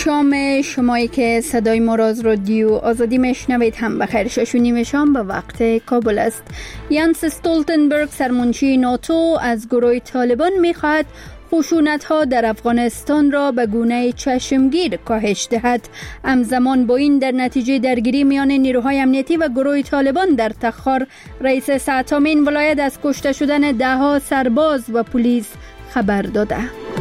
شام شمایی که صدای ما را از رادیو آزادی میشنوید هم بخیر. 6:30 شام به وقت کابل است. یانس استولتنبرگ سرمنشی ناتو از گروه طالبان میخواهد خشونت‌ها در افغانستان را به گونه چشمگیر کاهش دهد. همزمان با این در نتیجه درگیری میان نیروهای امنیتی و گروه طالبان در تخار، رئیس ساعتامین ولایت از کشته شدن 10 سرباز و پلیس خبر داده.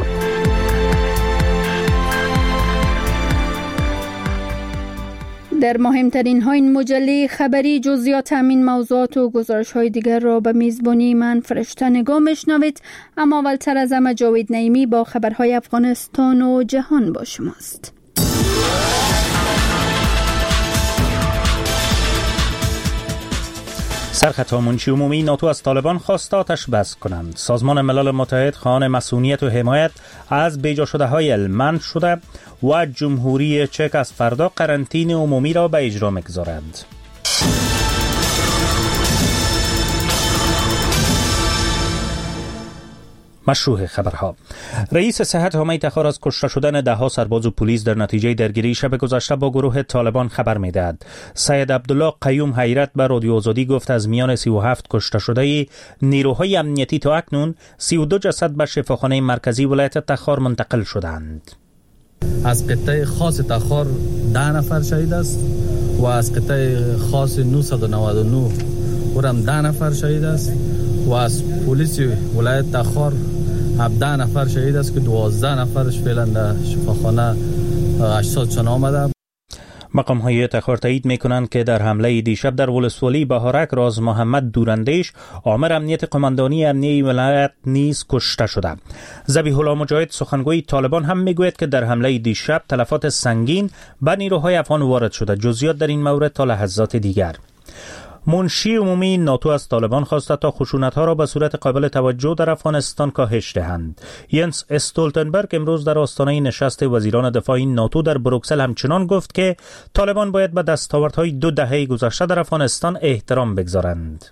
در مهمترین ها این مجله خبری جزئیات همین موضوعات و گزارش های دیگر را به میزبانی من فرشته نگاه میشنوید. اما اولتر از همه جاوید نعیمی با خبرهای افغانستان و جهان با شماست. سرخط منشی عمومی ناتو از طالبان خواست آتش بس کنند. سازمان ملل متحد خواهان مسئولیت و حمایت از بیجا شده های هلمند شده و جمهوری چک از فردا قرنطینه عمومی را به اجرا می‌گذارند. مشروع خبرها. رئیس صحت حومه تخار از کشته شدن 10 سرباز و پلیس در نتیجه درگیری شب گذشته با گروه طالبان خبر می‌دهد. سید عبدالله قیوم حیرت به رادیو آزادی گفت از میان 37 کشته شده نیروهای امنیتی تا اکنون 32 جسد به شفاخانه مرکزی ولایت تخار منتقل شدند. از قطعه خاص تخار 10 نفر شهید است و از قطعه خاص 999 اونم 10 نفر شهید است و از پلیس ولایت تخار 17 نفر شهید است که 12 نفرش فعلا در شفاخانه اجسادشان آمده. مقام های تخار تایید میکنند که در حمله دیشب در ولسوالی بهارک راز محمد دوراندیش آمر امنیت قماندانی امنیه ولایت نیز کشته شده. ذبیح الله مجاهد سخنگوی طالبان هم میگوید که در حمله دیشب تلفات سنگین به نیروهای افغان وارد شده. جزئیات در این مورد تا لحظات دیگر. منشی عمومی ناتو از طالبان خواسته تا خشونت‌ها را به صورت قابل توجه در افغانستان کاهش دهند. ینس استولتنبرگ امروز در آستانه نشست وزیران دفاع ناتو در بروکسل همچنان گفت که طالبان باید به دستاوردهای 2 دهه گذشته در افغانستان احترام بگذارند.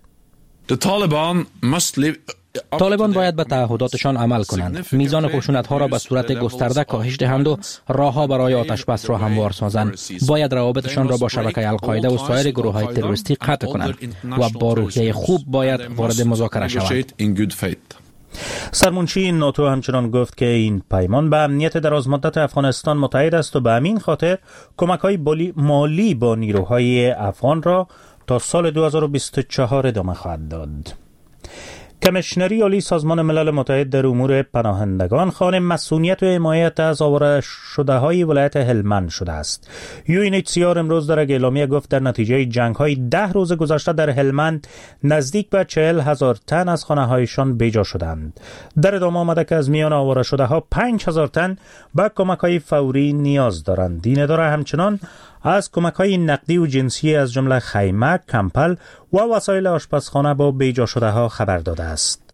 طالبان باید به تعهداتشان عمل کنند. میزان خشونت‌ها را به صورت گسترده کاهش دهند و راه‌ها برای آتش بس را هموار سازند. باید روابطشان را با شبکه القاعده و سایر گروه‌های تروریستی قطع کنند و با روحیه خوب باید وارد مذاکره شوند. سرمنشی ناتو همچنان گفت که این پیمان به امنیت درازمدت افغانستان متحد است و به همین خاطر کمک‌های مالی با نیروهای افغان را تا سال 2024 ادامه خواهد داد. کمیشنری عالی سازمان ملل متحد در امور پناهندگان خواهان مسئولیت و حمایت از آواره شده های ولایت هلمند شده است. UNHCR امروز در اعلامیه گفت در نتیجه جنگ های 10 روز گذشته در هلمند نزدیک به 40,000 تن از خانه هایشان بیجا شدند. در ادامه آمده که از میان آواره شده ها 5,000 تن به کمک های فوری نیاز دارند. این اداره همچنان از کمک‌های نقدی و جنسی از جمله خیمه، کمپل و وسایل آشپزخانه با بیجا شده ها خبر داده است.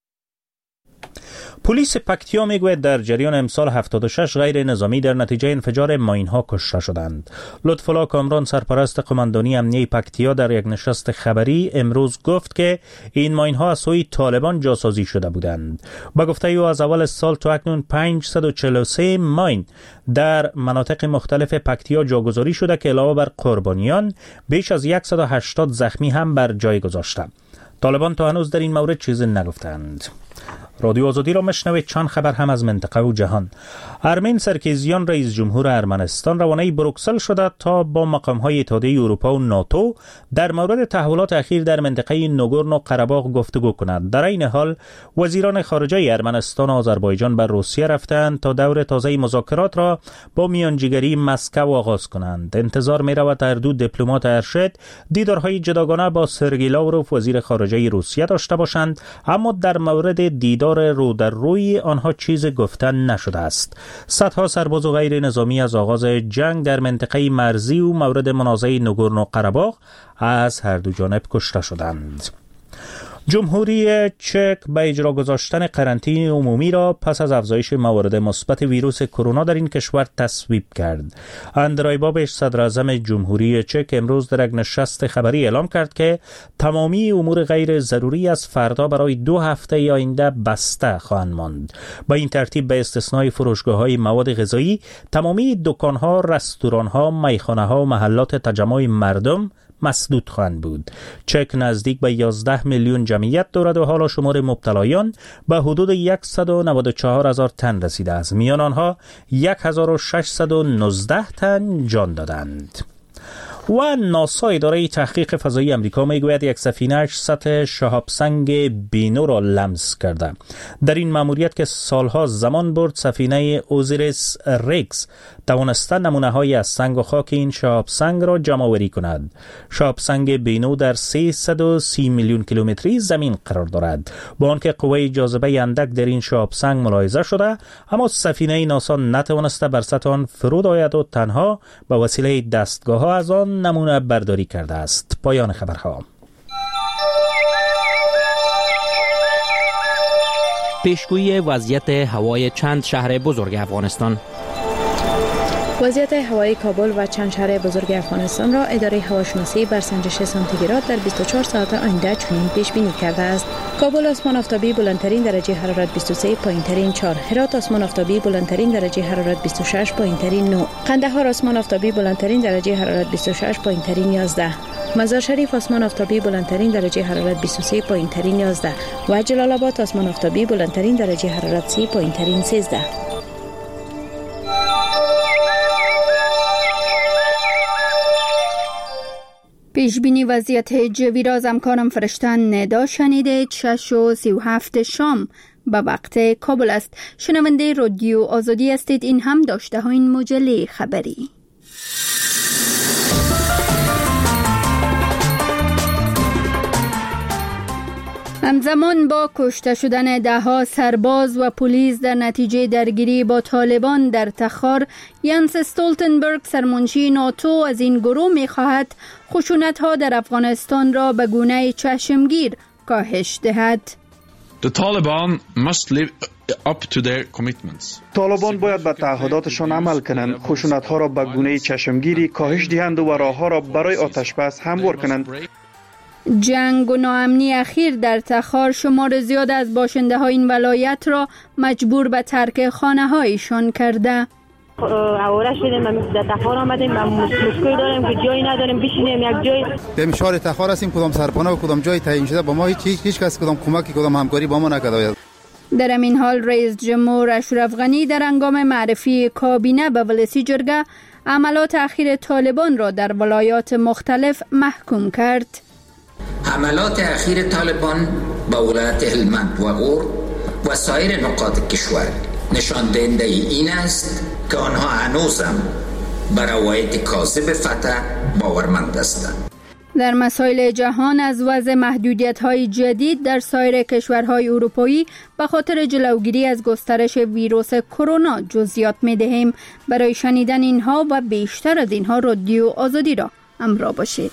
پلیس پکتیا میگوید در جریان امسال 76 غیر نظامی در نتیجه انفجار ماین‌ها کشته شدند. لطف‌الله کامران سرپرست قماندانی امنیه پکتیا در یک نشست خبری امروز گفت که این ماین‌ها از سوی طالبان جاسازی شده بودند. با گفته او از اول سال تا اکنون 543 ماین در مناطق مختلف پکتیا جاگذاری شده که علاوه بر قربانیان بیش از 180 زخمی هم بر جای گذاشته. طالبان تا هنوز در این مورد چیزی نگفتند. رادیو آزادی را مشنوید. چند خبر هم از منطقه و جهان. ارمین سرکیزیان رئیس جمهور ارمنستان روانه بروکسل شده تا با مقام‌های اتحادیه اروپا و ناتو در مورد تحولات اخیر در منطقه ناگورنو قره‌باغ گفتگو کنند. در این حال وزیران خارجه ارمنستان و آذربایجان به روسیه رفتند تا دور تازه مذاکرات را با میانجیگری مسکو آغاز کنند. انتظار می‌رود هر دو دیپلمات ارشد دیدارهای جداگانه با سرگئی لاوروف وزیر خارجه روسیه داشته باشند، اما در مورد دیدار رو در روی آنها چیز گفتن نشده است. صدها سرباز و غیر نظامی از آغاز جنگ در منطقه مرزی و مورد منازعه ناگورنو قره‌باغ از هر دو جانب کشته شدند. جمهوری چک به اجرا گذاشتن قرنطینه عمومی را پس از افزایش موارد مثبت ویروس کرونا در این کشور تصویب کرد. اندرای بابش صدر اعظم جمهوری چک امروز در یک نشست خبری اعلام کرد که تمامی امور غیر ضروری از فردا برای 2 هفته آینده بسته خواهند ماند. با این ترتیب به استثنای فروشگاه‌های مواد غذایی، تمامی دکان‌ها، رستوران‌ها، میخانه‌ها و محلات تجمع مردم مسدود خواهند بود. چک نزدیک به 11 میلیون جمعیت دارد و حالا شمار مبتلایان به حدود 194,000 تن رسیده است. میان آنها 1619 تن جان دادند. و ناسا اداره تحقیق فضایی امریکا میگوید یک سفینه‌اش سطح شهاب سنگ بینو را لمس کرده. در این مأموریت که سالها زمان برد، سفینه اوزیریس ریکس توانسته نمونه‌های از سنگ و خاک این شهاب سنگ را جمع‌آوری کند. شهاب سنگ بینو در 330 میلیون کیلومتری زمین قرار دارد. با آنکه قوه جاذبه اندک در این شهاب سنگ ملاحظه شده، اما سفینه ناسا نتوانسته بر سطح آن فرود آید و تنها به وسیله دستگاه‌ها از آن نمونه برداری کرده است. پایان خبرها. پیشگویی وضعیت هوای چند شهر بزرگ افغانستان. وضعیت هوایی کابل و چند شهر بزرگ افغانستان را اداره هواشناسی بر سنجش سانتیگراد در 24 ساعت آینده چنین پیش بینی کرده است. کابل آسمان آفتابی بلندترین درجه حرارت 23، پایینترین 4. هرات آسمان آفتابی بلندترین درجه حرارت 26، پایینترین 9. قندهار آسمان آفتابی بلندترین درجه حرارت 26، پایینترین 11. مزار شریف آسمان آفتابی بلندترین درجه حرارت 23، پایینترین 11 و جلال آباد آسمان آفتابی بلندترین درجه حرارت 30، پایینترین 13. پیشبینی وضعیت جوی را از همکارم فرشتن ندا شنیدید. 6:37 شام به وقت کابل است. شنونده رادیو آزادی هستید. این هم داشته ها این مجله خبری. همزمان با کشته شدن دهها سرباز و پلیس در نتیجه درگیری با طالبان در تخار، ینس استولتنبرگ سرمنشی ناتو از این گروه می‌خواهد خشونت‌ها در افغانستان را به گونه چشمگیر کاهش دهد. طالبان باید به تعهداتشان عمل کنند، خشونت‌ها را به گونه چشمگیری کاهش دهند و راه‌ها را برای آتش‌بس هموار کنند. جنگ و ناامنی اخیر در تخار شمار زیاد از باشنده های این ولایت را مجبور به ترک خانه هایشان کرده. اواره شدیم در تخار آمدیم، مشکل داریم که جایی نداریم بشینیم یک جای. در شهر تخار هستیم، کدام سرپناه و کدام جای تعیین شده با ما هیچ کس کدام کمکی کدام همکاری با ما نکرده. در این حال رئیس جمهور اشرف غنی در هنگام معرفی کابینه به ولسی جرگه عملات اخیر طالبان را در ولایات مختلف محکوم کرد. عملات اخیر طالبان با ولایت هلمند و اور و سایر نقاط کشور نشان دهنده این است که آنها هنوزم بر روایت کاذب فتح باورمند هستند. در مسائل جهان از وضع محدودیت‌های جدید در سایر کشورهای اروپایی به خاطر جلوگیری از گسترش ویروس کرونا جزئیات می‌دهیم. برای شنیدن اینها و بیشتر از اینها رادیو آزادی را همراه باشید.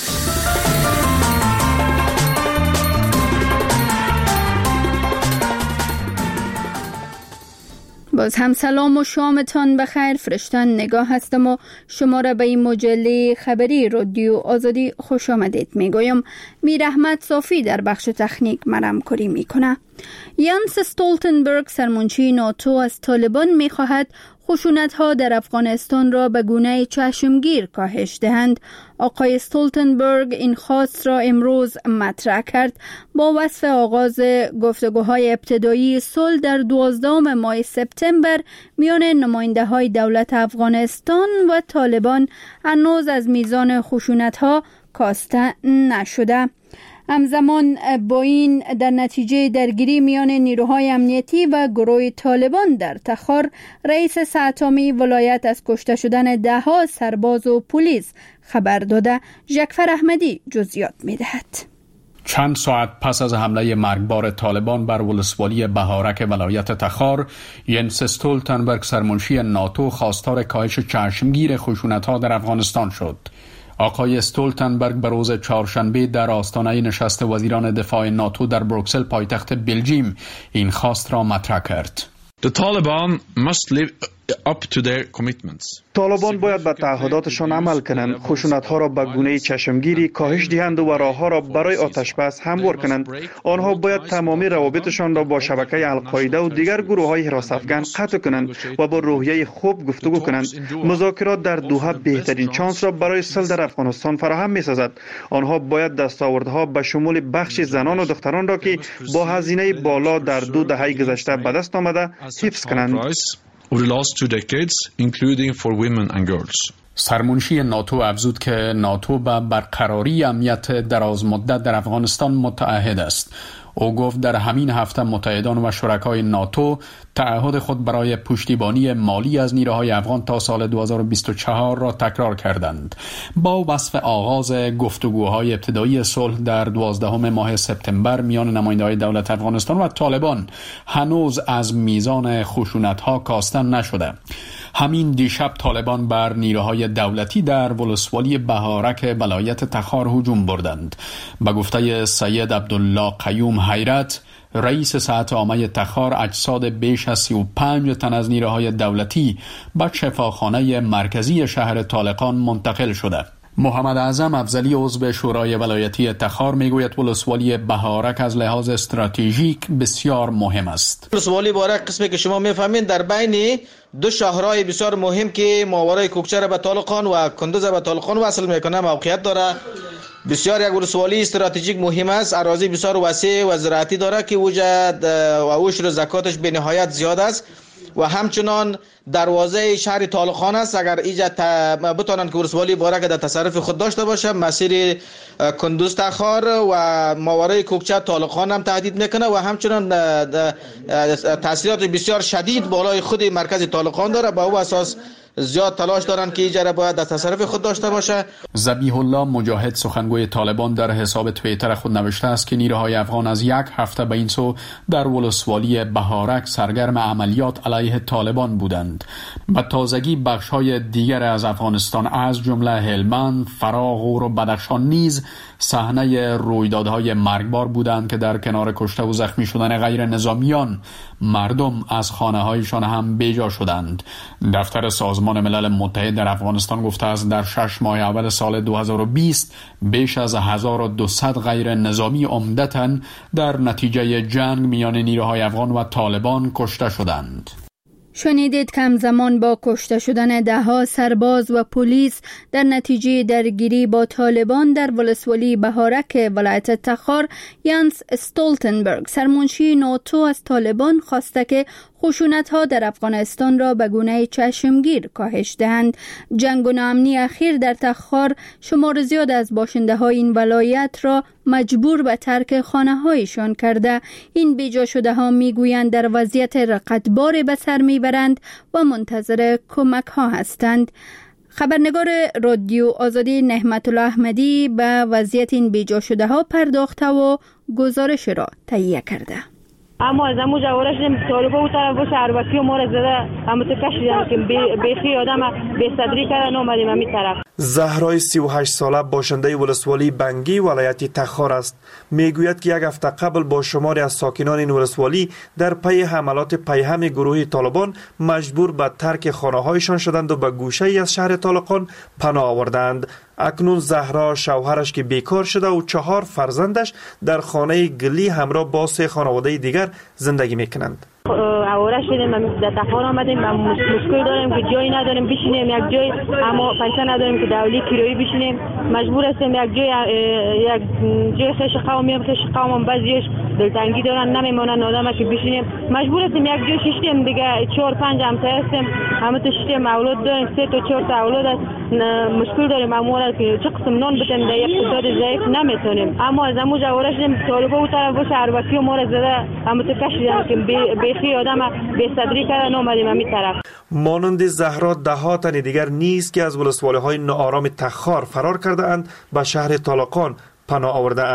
باز هم سلام و شامتان بخیر. فرشتن نگاه هستم و شما را به این مجله خبری رادیو آزادی خوش آمدید میگویم. میر احمد صافی در بخش تکنیک همکاری میکنه. ینس استولتنبرگ سرمنشی ناتو از طالبان میخواهد خشونت‌ها در افغانستان را به گونه چشمگیر کاهش دهند. آقای استولتنبرگ این خواست را امروز مطرح کرد با وصف آغاز گفتگوهای ابتدایی صلح در 12 ماه سپتامبر میان نماینده‌های دولت افغانستان و طالبان هنوز از میزان خشونت‌ها کاسته نشده. همزمان با این در نتیجه درگیری میان نیروهای امنیتی و گروه طالبان در تخار، رئیس ساتامی ولایت از کشته شدن دهها سرباز و پلیس خبر داده. جعفر احمدی جزئیات می‌دهد. چند ساعت پس از حمله مرگبار طالبان بر ولسوالی بهارک ولایت تخار، ینس استولتنبرگ سرمنشی ناتو خواستار کاهش چشمگیر خشونت‌ها در افغانستان شد. آقای استولتنبرگ به روز چهارشنبه در آستانه نشست وزیران دفاع ناتو در بروکسل پایتخت بلژیم این خواست را مطرح کرد. The Taliban must live up to their commitments. طالبان باید به تعهداتشان عمل کنند، خشونت‌ها را به گونه چشمگیری کاهش دهند و راه‌ها را برای آتش‌بس هموار کنند. آنها باید تمامی روابطشان را با شبکه القاعده و دیگر گروه‌های حراس-افکن قطع کنند و با روحیه خوب گفتگو کنند. مذاکرات در دوحه بهترین چانس را برای صلح در افغانستان فراهم می‌سازد. آنها باید دستاوردها به شمول بخش زنان و دختران را که با هزینه بالا در 2 دهه گذشته به دست آمده حفظ کنند. Over the last 2 decades, including for women and girls. سرمنشی ناتو افزود که ناتو به برقراری امنیت درازمدت در افغانستان متعهد است. او گفت در همین هفته متحدان و شرکای ناتو تعهد خود برای پشتیبانی مالی از نیروهای افغان تا سال 2024 را تکرار کردند. با وصف آغاز گفتگوهای ابتدایی صلح در 12 ماه سپتامبر میان نماینده‌های دولت افغانستان و طالبان هنوز از میزان خشونت‌ها کاستن نشده. همین دیشب طالبان بر نیروهای دولتی در ولسوالی بهارک ولایت تخار هجوم بردند. به گفته سید عبدالله قیوم حیرت، رئیس ساعت عامه تخار، اجساد بیش از 35 تن از نیروهای دولتی به شفاخانه مرکزی شهر طالقان منتقل شده. محمد اعظم افضلی عضو شورای ولایتی تخار میگوید ولسوالی بهارک از لحاظ استراتژیک بسیار مهم است. ولسوالی بهارک قسمی که شما میفهمین در بین 2 شهرهای بسیار مهم که ماورای کوکچه را به طالقان و کندوز به طالقان وصل میکنه موقعیت داره. بسیار یک ولسوالی استراتژیک مهم است. اراضی بسیار وسیع و زراعتی داره که وجد و عشر زکاتش به نهایت زیاد است و همچنان دروازه شهر طالقان است. اگر ایجا بتونن که ولسوالی بهارک در تصرف خود داشته باشه، مسیر کندوز تخار و ماورای کوکچه طالقان هم تهدید میکنه و همچنان تاثیرات بسیار شدید بالای خود مرکز طالقان داره. با او اساس زیاد تلاش دارن که ایجاره باید در تصرف خود داشته باشه. ذبیح الله مجاهد سخنگوی طالبان در حساب توییتر خود نوشته است که نیروهای افغان از 1 هفته به این سو در ولسوالی بهارک سرگرم عملیات علیه طالبان بودند. به تازگی بخش‌های دیگر از افغانستان از جمله هلمند، فراه، غور و بدخشان نیز صحنه رویدادهای مرگبار بودند که در کنار کشته و زخمی شدن غیر نظامیان مردم از خانه‌هایشان هم بیجا شدند. دفتر سازمان ملل متحد در افغانستان گفته است در 6 ماه اول سال 2020 بیش از 1200 غیر نظامی عمدتاً در نتیجه جنگ میان نیروهای افغان و طالبان کشته شدند. شنیدید که همزمان با کشته شدن 10 سرباز و پلیس در نتیجه درگیری با طالبان در ولسوالی بهارک ولایت تخار، یانس استولتنبرگ سرمنشی ناتو از طالبان خواسته که خشونت‌ها در افغانستان را به گونه چشمگیر کاهش دهند. جنگ و ناامنی اخیر در تخار شمار زیاد از باشنده‌های این ولایت را مجبور به ترک خانه‌هایشان کرده. این بیجا شده ها میگویند در وضعیت رقتبار به سر میبرند و منتظر کمک ها هستند. خبرنگار رادیو آزادی نعمت الله احمدی به وضعیت این بیجا شده ها پرداخته و گزارش را تهیه کرده. اما از امو جوارش طالبا و طرف باشه عربکی و ما را زده اما تو کشیدن که بیخی آدم به صدری کردن اومدیم همین طرف. زهرای 38 ساله باشنده ولسوالی بنگی ولایت تخار است. میگوید که 1 هفته قبل با شماری از ساکنان این ولسوالی در پی حملات پیهم گروه طالبان مجبور به ترک خانه‌هایشان شدند و به گوشه‌ای از شهر طالقان پناه آوردند. اکنون زهرا شوهرش که بیکار شده و 4 فرزندش در خانه گلی همراه با 3 خانواده دیگر زندگی میکنند. آواره شدیم در تخار آمدیم و مشکل داریم که جایی نداریم بشینیم یک جای، اما پیسه نداریم که دولی کرایی بشینیم. مجبور هستیم یک جای خیش قومیم، خیش قومم بعضیش دلتنگی دارن نمیمونن آدم که بشینیم. مجبور هستیم یک جای شیشتیم دیگه 4-5 همسایه هستیم، همه تا شیشتیم اولاد داریم، 3 تا 4 تا اولاد است. مشکل داریم امورا که چه قسم نان بتیم در یک اقتصاد ضعیف نمیتونیم. اما از امو جواره شدیم طالبا و طرف باشه عربکی و ما را زده همه تو کشیدن که بیخی آدم به صدری کردن اومدیم همین طرف. مانند زهرا 10 تن دیگر نیز که از ولسوالی‌های ناآرام تخار فرار کرده اند به شهر طالقان پناه آورده اند.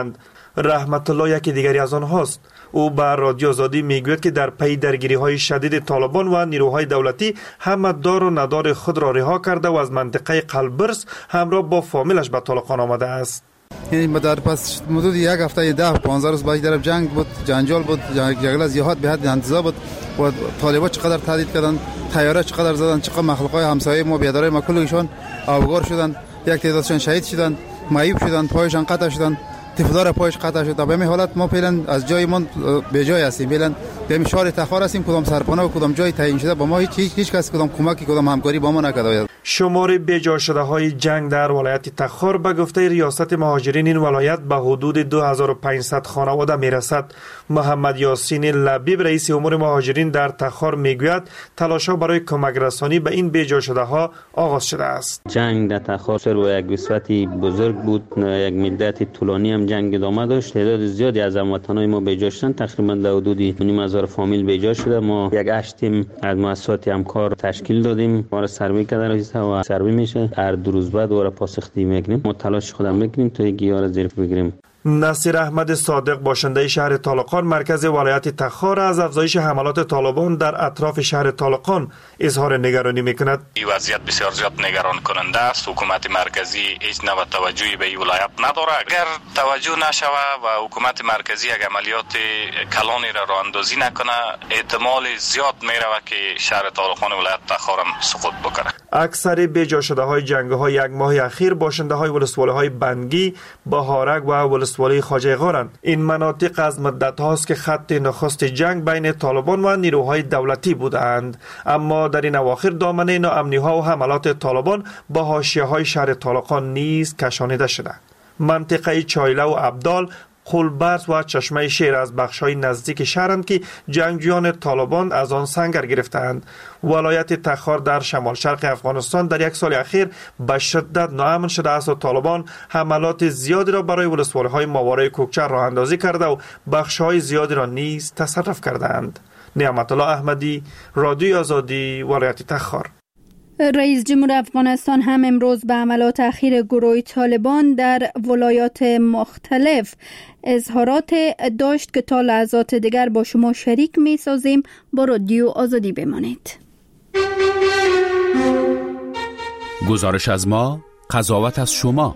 رحمت الله یکی دیگری از آنهاست. او به رادیو آزادی میگوید که در پی درگیری‌های شدید طالبان و نیروهای دولتی همه دار و ندار خود را رها کرده و از منطقه قلبرس همراه با فامیلش به طالقان آمده است. یعنی در پس مدت یک هفته 10-15 روز باید در جنگ بود، جنجال بود، جنگل زیاد به حد انتظار بود و طالبان چقدر تهدید کردند، طیاره چقدر زدند، چقدر مخلوقای همسایه ما بیادرای ما کلشون آوار شدند، یک تعدادشون شهید شدند، معیوب شدند، پایشان قطع شدند، تفدار پایش قطع شد. به همین حالت ما فعلا از جای ما به جای هستیم، فعلا در شهر تخار هستیم، کدام سرپناه و کدام جای تعیین شده با ما هیچ کس کدام کمکی کدام همکاری با ما نکرده. شمار بیجا شده های جنگ در ولایت تخار به گفته ریاست مهاجرین این ولایت به حدود 2500 خانواده میرسد. محمد یاسین لبیب رئیس امور مهاجرین در تخار میگوید تلاش ها برای کمک رسانی به این بیجا شده ها آغاز شده است. جنگ در تخار و یک وسعتی بزرگ بود، یک مدت طولانی هم جنگ ادامه داشت. تعداد زیادی از هموطنان ما بیجا شدند، تقریبا در حدود 9,000 فامیل بیجا شده. ما یک 8 تیم از مؤسسات همکار تشکیل دادیم، ما را سروی کردن و سروی میشه. هر 2 روز بعد دوباره پاسخگویی میکنیم. ما تلاش خودم میکنیم تا گیاه را زیر بگیریم. نصیر احمد صادق باشنده شهر طالقان مرکز ولایت تخار از افزایش حملات طالبان در اطراف شهر طالقان اظهار نگرانی میکند. این وضعیت بسیار زیاد نگران کننده است. حکومت مرکزی هیچ نوع توجهی به این ولایت نداره. اگر توجه نشود و حکومت مرکزی یک عملیات کلانی را راه اندازی نکنه، احتمال زیاد میره که شهر طالقان ولایت تخار هم سقوط بکنه. اکثر بیجا شده های جنگ های یک ماه اخیر باشنده های ولسوالی های بنگی، بهارک و ولسوالی خواجه غارند. این مناطق از مدت هاست که خط نخست جنگ بین طالبان و نیروهای دولتی بودند، اما در این اواخر دامنه ناامنی ها و حملات طالبان با حاشیه های شهر طالقان نیز کشانیده شده. منطقه چایله و عبدال، خلبرس و چشمه شیر از بخش‌های نزدیک شهرند که جنگجویان طالبان از آن سنگر گرفتند. ولایت تخار در شمال شرق افغانستان در یک سال اخیر به شدت ناامن شده است و طالبان حملات زیادی را برای ولسوالی‌های ماورای کوکچه راه اندازی کرده و بخش‌های زیادی را نیز تصرف کردند. نعمت الله احمدی، رادیوی آزادی، ولایت تخار. رئیس جمهور افغانستان هم امروز به حملات اخیر گروه طالبان در ولایات مختلف اظهارات داشت که تا لحظات دیگر با شما شریک می سازیم. با رادیو آزادی بمانید. گزارش از ما، قضاوت از شما.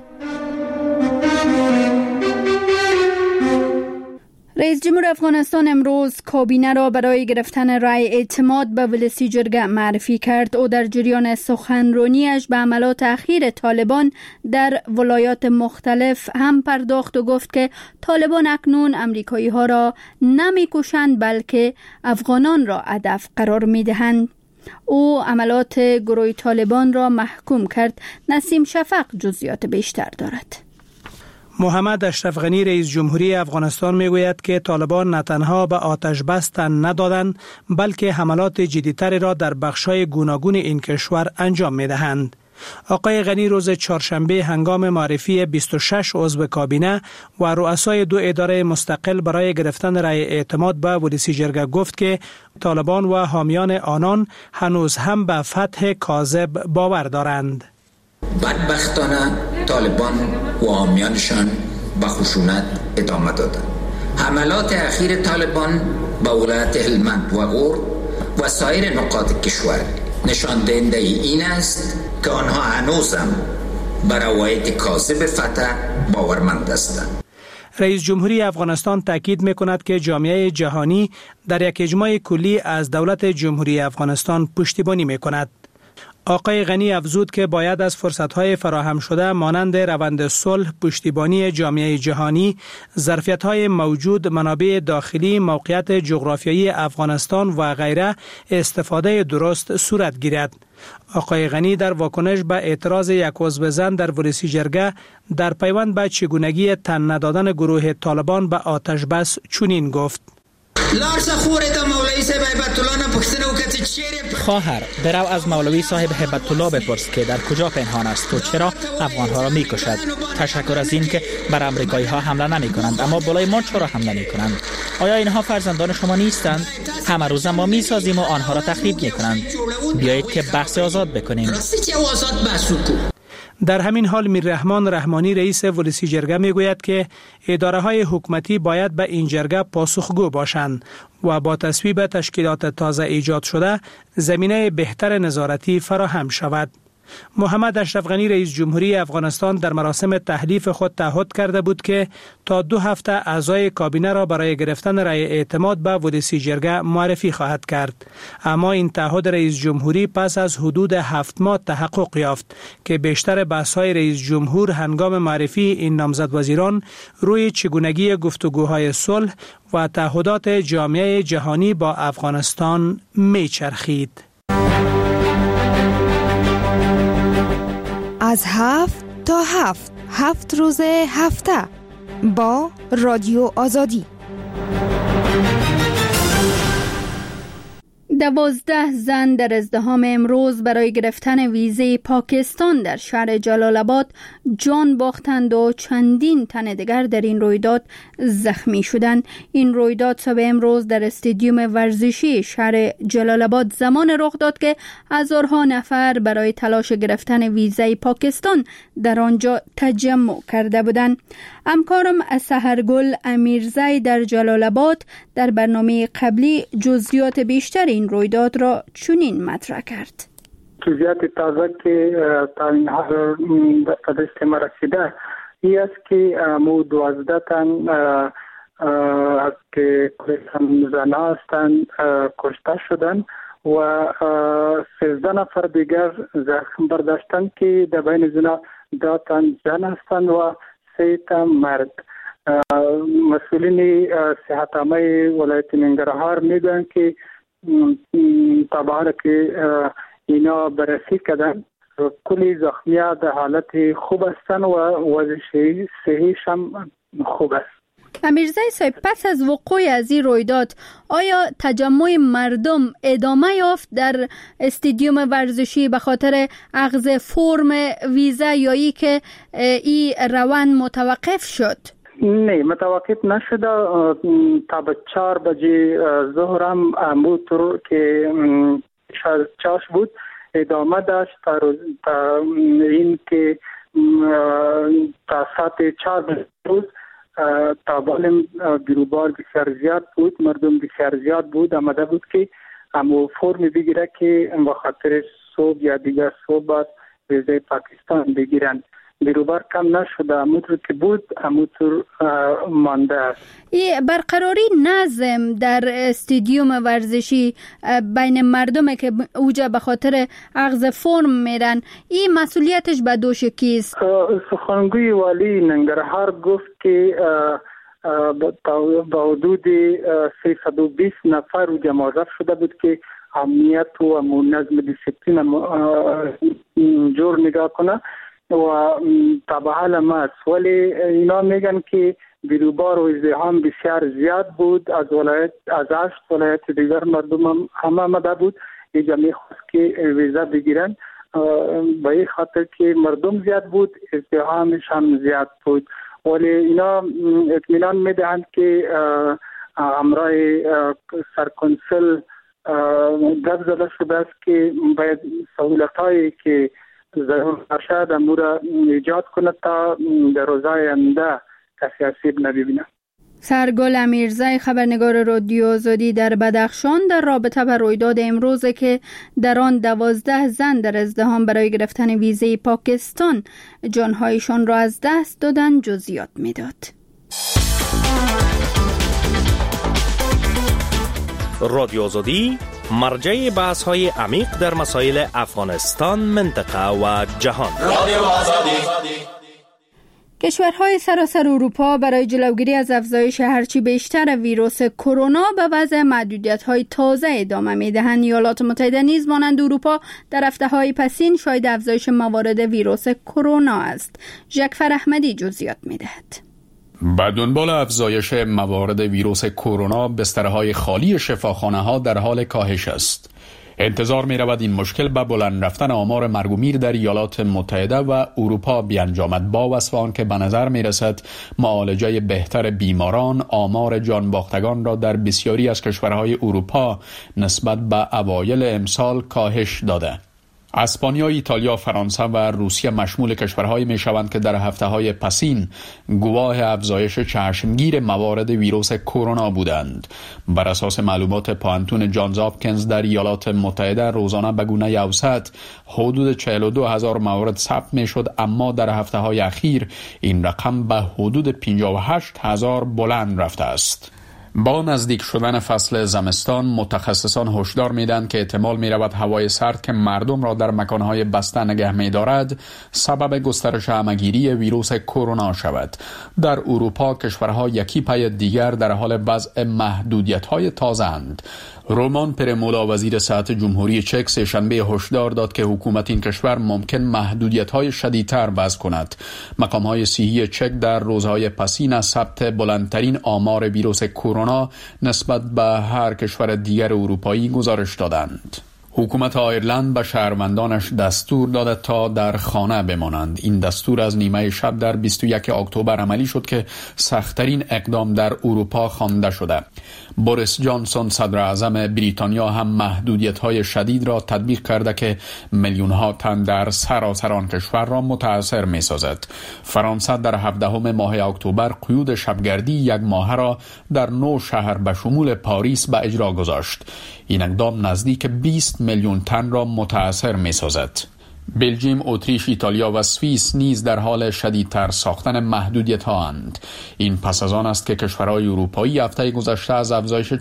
رئیس جمهور افغانستان امروز کابینه را برای گرفتن رأی اعتماد به ولسی جرگه معرفی کرد. او در جریان سخنرانیش به حملات اخیر طالبان در ولایات مختلف هم پرداخت و گفت که طالبان اکنون امریکایی ها را نمی کشند بلکه افغانان را هدف قرار می دهند. او حملات گروه طالبان را محکوم کرد. نسیم شفق جزئیات بیشتر دارد. محمد اشرف غنی رئیس جمهوری افغانستان میگوید که طالبان نه تنها به آتش بس تن ندادند بلکه حملات جدی‌تری را در بخش‌های گوناگون این کشور انجام می‌دهند. آقای غنی روز چهارشنبه هنگام معرفی 26 عضو کابینه و رؤسای 2 اداره مستقل برای گرفتن رأی اعتماد به ولسی جرگه گفت که طالبان و حامیان آنان هنوز هم به فتح کاذب باور دارند. بدبختانه طالبان و حامیانشان به خشونت ادامه دادند. حملات اخیر طالبان به ولایت هلمند و غور و سایر نقاط کشور نشان دهنده این است که آنها هنوزم بر روایت کاذب فتح باورمند هستند. رئیس جمهوری افغانستان تاکید می‌کند که جامعه جهانی در یک اجماع کلی از دولت جمهوری افغانستان پشتیبانی می‌کند. آقای غنی افزود که باید از فرصت‌های فراهم شده مانند روند صلح، پشتیبانی جامعه جهانی، ظرفیت‌های موجود، منابع داخلی، موقعیت جغرافیایی افغانستان و غیره استفاده درست صورت گیرد. آقای غنی در واکنش به اعتراض یک عضو زن در ولسی جرگه در پیوند به چگونگی تن ندادن گروه طالبان به آتش بس چنین گفت: خواهر برو از مولوی صاحب هیبت الله بپرس که در کجا پنهان است و چرا افغانها را می کشد. تشکر از این که بر امریکایی ها حمله نمی کنند، اما بالای ما چرا حمله می کنند؟ آیا اینها فرزندان شما نیستند؟ همه روز ما می سازیم و آنها را تخریب می کنند. بیایید که بحث آزاد بکنیم. در همین حال میررحمان رحمانی رئیس ولسی جرگه میگوید که اداره های حکومتی باید به این جرگه پاسخگو باشند و با تصویب تشکیلات تازه ایجاد شده زمینه بهتر نظارتی فراهم شود. محمد اشرف غنی رئیس جمهوری افغانستان در مراسم تحلیف خود تعهد کرده بود که تا 2 هفته اعضای کابینه را برای گرفتن رأی اعتماد به ولسی جرگه معرفی خواهد کرد. اما این تعهد رئیس جمهوری پس از حدود 7 ماه تحقق یافت که بیشتر بحث‌های رئیس جمهور هنگام معرفی این نامزد وزیران روی چگونگی گفتگوهای صلح و تعهدات جامعه جهانی با افغانستان میچرخید. از 7 تا 7 روز هفته با رادیو آزادی. 12 زن در ازدحام امروز برای گرفتن ویزه پاکستان در شهر جلال آباد جان باختند و چندین تن دیگر در این رویداد زخمی شدند. این رویداد صبح امروز در استادیوم ورزشی شهر جلال آباد زمان رخ داد که هزارها نفر برای تلاش گرفتن ویزه پاکستان در آنجا تجمع کرده بودند. همکارم سحرگل امیرزی در جلال آباد در برنامه قبلی جزئیات بیشتر این رویداد را چنین مطرح کرد. جزئیات تازه که تا این حال به دست ما رسیده این است که مو 12 تن که زن هستند کشته شدند و 13 نفر دیگر زخم برداشتند که در بین زنا 2 تن زن هستند و 3 تن مرد. مسئولین صحت عامه ولایت ننگرهار میگن که طبعا که اینا بررسی کردن کلی زخمی‌ها در حالت خوب هستند و وضع صحیش هم خوب است. امیرزی صاحب، پس از وقوع از این رویداد آیا تجمع مردم ادامه یافت در استادیوم ورزشی به خاطر اخذ فرم ویزا یا ای که این روند متوقف شد؟ نه، متوقف نشده. تا به 4 بجه ظهر هم امروز که چاش بود ادامه داشت تا این که تا ساعت 4 روز تابال گروبار بسیار زیاد بود، مردم بسیار زیاد بود، آمده بود که امو فرم بگیره که به خاطر صبح یا دیگر صبح باید ویزای پاکستان بگیرن. گروبار کم نشده، همونطور که بود همونطور مانده است. برقراری نظم در استادیوم ورزشی بین مردم که اوجا به خاطر اخذ فرم میرن، این مسئولیتش به دوش کیست؟ سخنگوی والی ننگرهار گفت که با حدود 320 نفر اوجا موظف شده بود که امنیت و نظم دیسیپلین جور نگاه کنه و طبعا هم است، ولی اینا میگن که بیروبار و ازدحام بسیار زیاد بود. از 8 ولایت دیگر مردم هم آمده بود، اینجا میخواست که ویزا بگیرن. به این خاطر که مردم زیاد بود ازدحامش هم زیاد بود، ولی اینا اطمینان میدهند که همراه سرکنسل گپ زده شده است که باید سهولت‌هایی که ضرور باشد امور ایجاد کند تا در روزهای آینده کسی آسیب نبینه. سرگل امیرزی خبرنگار رادیو آزادی در بدخشان در رابطه با رویداد امروز که در آن 12 زن در ازدحام برای گرفتن ویزه پاکستان جانهایشان را از دست دادن جزئیات میداد. رادیو آزادی مرجع بحث‌های عمیق در مسائل افغانستان، منطقه و جهان. رادیو آزادی. کشورهای سراسر اروپا برای جلوگیری از افزایش هرچی بیشتر ویروس کرونا به وضع محدودیت‌های تازه ادامه می‌دهند. ایالات متحده نیز مانند اروپا در هفته‌های پسین شاهد افزایش موارد ویروس کرونا است. ژکفر احمدی جزئیات می‌دهد. به دنبال افزایش موارد ویروس کرونا، بسترهای خالی شفاخانه‌ها در حال کاهش است. انتظار می رود این مشکل به بلند رفتن آمار مرگ و میر در ایالات متحده و اروپا بیانجامد، با وصف آن که به نظر می رسد معالجه بهتر بیماران آمار جان باختگان را در بسیاری از کشورهای اروپا نسبت به اوایل امسال کاهش داده. اسپانیا، ایتالیا، فرانسه و روسیه مشمول کشورهای می شوند که در هفته‌های پسین گواه افزایش چشمگیر موارد ویروس کرونا بودند. بر اساس معلومات پانتون جانز هاپکینز در ایالات متحده روزانه به گونه اوسط حدود 42,000 موارد ثبت می شد، اما در هفته‌های اخیر این رقم به حدود 58,000 بلند رفته است. با نزدیک شدن فصل زمستان متخصصان هشدار میدن که احتمال میرود هوای سرد که مردم را در مکانهای بسته نگه می‌دارد سبب گسترش همه‌گیری ویروس کرونا شود. در اروپا کشورها یکی پی دیگر در حال وضع محدودیت‌های تازه‌اند. رومان پرمولا وزیر صحت جمهوری چک سه‌شنبه هشدار داد که حکومت این کشور ممکن محدودیت‌های شدیدتر وضع کند. مقام‌های صحی چک در روزهای پسین از ثبت بلندترین آمار ویروس کرونا نسبت به هر کشور دیگر اروپایی گزارش دادند. حکومت آیرلند به شهروندانش دستور داده تا در خانه بمانند. این دستور از نیمه شب در 21 اکتبر عملی شد که سخت‌ترین اقدام در اروپا خوانده شده. بوریس جانسون صدر اعظم بریتانیا هم محدودیت‌های شدید را تطبیق کرده که میلیون‌ها تن در سراسر آن کشور را متاثر می‌سازد. فرانسه در 17 ماه اکتبر قیود شبگردی یک ماهه را در 9 شهر به شمول پاریس به اجرا گذاشت. این اقدام نزدیک 20 میلیون تن را متاثر می‌سازد. بلژیم، اتریش، ایتالیا و سوئیس نیز در حال شدیدتر ساختن محدودیت‌ها اند. این پس از آن است که کشورهای اروپایی هفته گذشته از افزایش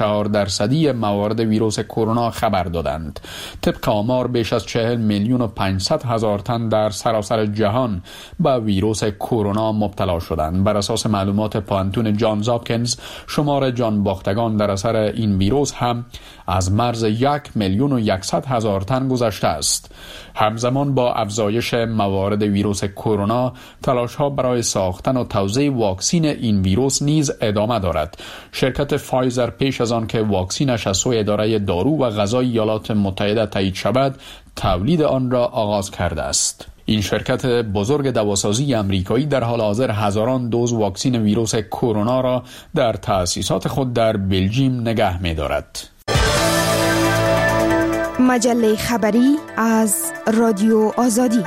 44% موارد ویروس کرونا خبر دادند. طبق آمار بیش از 40,500,000 تن در سراسر جهان به ویروس کرونا مبتلا شدند. بر اساس معلومات پانتون جانز هاپکینز شمار جان باختگان در اثر این ویروس هم از مرز 1,100,000 تن گذشته است. همزمان با افزایش موارد ویروس کرونا، تلاش‌ها برای ساختن و توزیع واکسن این ویروس نیز ادامه دارد. شرکت فایزر پیش از آن که واکسنش از سوی اداره دارو و غذا ایالات متحده تایید شود، تولید آن را آغاز کرده است. این شرکت بزرگ دواسازی امریکایی در حال حاضر هزاران دوز واکسن ویروس کرونا را در تأسیسات خود در بلژیم نگه می‌دارد. مجله خبری از رادیو آزادی.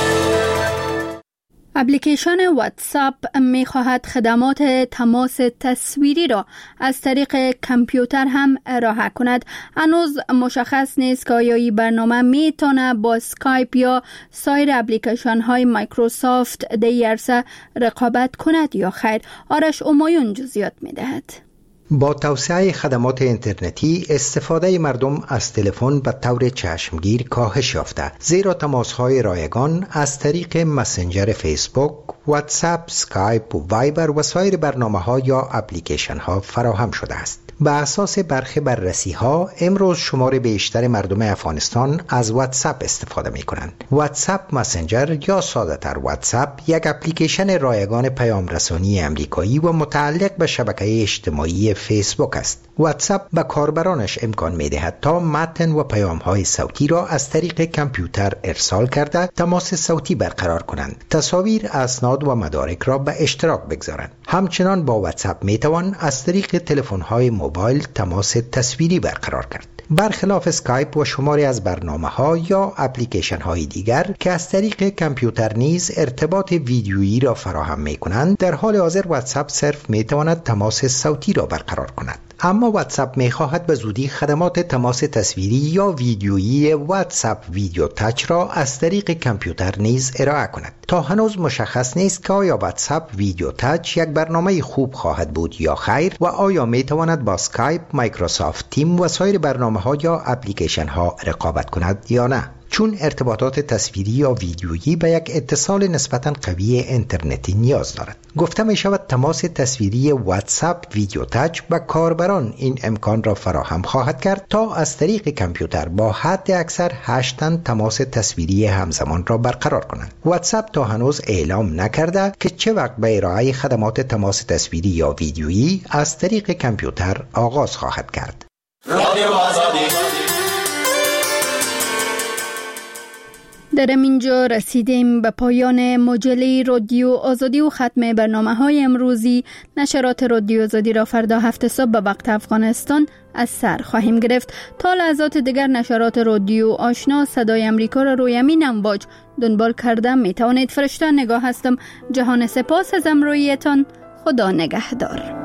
اپلیکیشن واتساپ می خواهد خدمات تماس تصویری را از طریق کامپیوتر هم ارائه کند. هنوز مشخص نیست که آیا این برنامه می تونه با اسکایپ یا سایر اپلیکیشن های مایکروسافت در این عرصه رقابت کند یا خیر. آرش امایون جزئیات می دهد. با توسعه خدمات اینترنتی استفاده مردم از تلفن به طور چشمگیر کاهش یافته، زیرا تماس‌های رایگان از طریق مسنجر فیسبوک، واتساپ، اسکایپ و وایبر و سایر برنامه‌ها یا اپلیکیشن‌ها فراهم شده است. به اساس برخی بررسی‌ها امروز شمار بیشتر مردم افغانستان از واتساپ استفاده می‌کنند. واتساپ مسنجر یا ساده‌تر واتساپ یک اپلیکیشن رایگان پیام رسانی امریکایی و متعلق به شبکه اجتماعی فیسبوک است. واتساپ به کاربرانش امکان می‌دهد تا متن و پیام‌های صوتی را از طریق کامپیوتر ارسال کرده تماس صوتی برقرار کنند، تصاویر، اسناد و مدارک را به اشتراک بگذارند. همچنان با واتساپ می‌توان از طریق تلفن‌های موبایل تماس تصویری برقرار کرد. برخلاف اسکایپ و شماری از برنامه‌ها یا اپلیکیشن‌های دیگر که از طریق کامپیوتر نیز ارتباط ویدیویی را فراهم می‌کنند، در حال حاضر واتساپ صرف می‌تواند تماس صوتی را برقرار کند. اما واتساپ می‌خواهد به زودی خدمات تماس تصویری یا ویدیویی واتساپ ویدیو تاچ را از طریق کامپیوتر نیز ارائه کند. تا هنوز مشخص نیست که آیا واتساپ ویدیو تاچ یک برنامه خوب خواهد بود یا خیر و آیا می‌تواند با اسکایپ، مایکروسافت تیم و سایر برنامه‌ها یا اپلیکیشن‌ها رقابت کند یا نه، چون ارتباطات تصویری یا ویدیویی به یک اتصال نسبتاً قوی اینترنتی نیاز دارد. گفته می شود تماس تصویری واتساپ ویدیو تاچ به کاربران این امکان را فراهم خواهد کرد تا از طریق کامپیوتر با حد اکثر 8 تن تماس تصویری همزمان را برقرار کنند. واتساپ تا هنوز اعلام نکرده که چه وقت به ارائه خدمات تماس تصویری یا ویدیویی از طریق کامپیوتر آغاز خواهد کرد. در اینجا رسیدیم به پایان مجله رادیو آزادی و ختم برنامه‌های امروزی. نشرات رادیو آزادی را فردا 7 صبح به وقت افغانستان از سر خواهیم گرفت. تا لحظات دیگر نشرات رادیو آشنا صدای امریکا را روی امین امواج دنبال کرده می توانید. فرشته نگاه هستم. جهان سپاس از همراهیتان. خدا نگهدار.